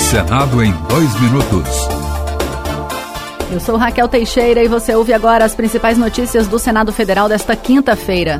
Senado em 2 minutos. Eu sou Raquel Teixeira e você ouve agora as principais notícias do Senado Federal desta quinta-feira.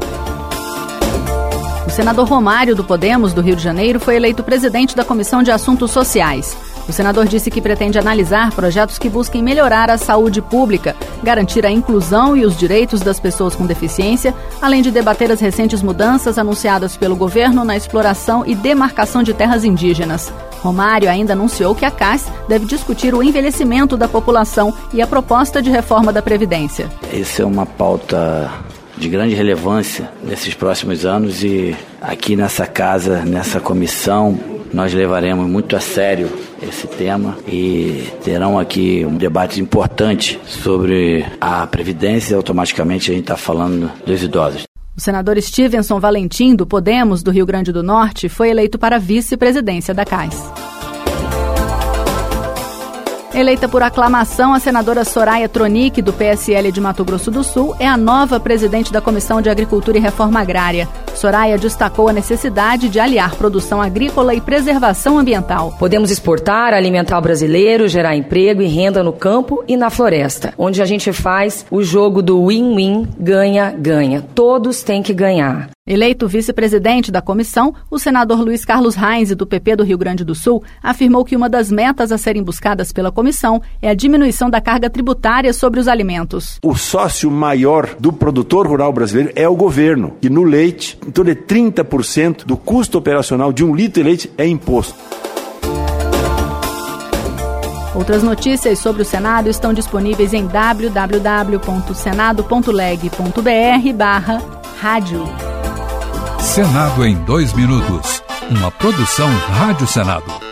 O senador Romário, do Podemos, do Rio de Janeiro, foi eleito presidente da Comissão de Assuntos Sociais. O senador disse que pretende analisar projetos que busquem melhorar a saúde pública, garantir a inclusão e os direitos das pessoas com deficiência, além de debater as recentes mudanças anunciadas pelo governo na exploração e demarcação de terras indígenas. Romário ainda anunciou que a CAS deve discutir o envelhecimento da população e a proposta de reforma da Previdência. Essa é uma pauta de grande relevância nesses próximos anos e aqui nessa casa, nessa comissão, nós levaremos muito a sério esse tema e terão aqui um debate importante sobre a Previdência e automaticamente a gente está falando dos idosos. O senador Stevenson Valentim, do Podemos, do Rio Grande do Norte, foi eleito para a vice-presidência da CAS. Eleita por aclamação, a senadora Soraya Tronic, do PSL de Mato Grosso do Sul, é a nova presidente da Comissão de Agricultura e Reforma Agrária. Soraya destacou a necessidade de aliar produção agrícola e preservação ambiental. Podemos exportar, alimentar o brasileiro, gerar emprego e renda no campo e na floresta, onde a gente faz o jogo do win-win, ganha-ganha. Todos têm que ganhar. Eleito vice-presidente da comissão, o senador Luiz Carlos Reins, do PP do Rio Grande do Sul, afirmou que uma das metas a serem buscadas pela comissão é a diminuição da carga tributária sobre os alimentos. O sócio maior do produtor rural brasileiro é o governo, que no leite, em torno de 30% do custo operacional de 1 litro de leite é imposto. Outras notícias sobre o Senado estão disponíveis em www.senado.leg.br/rádio. Senado em 2 minutos. Uma produção Rádio Senado.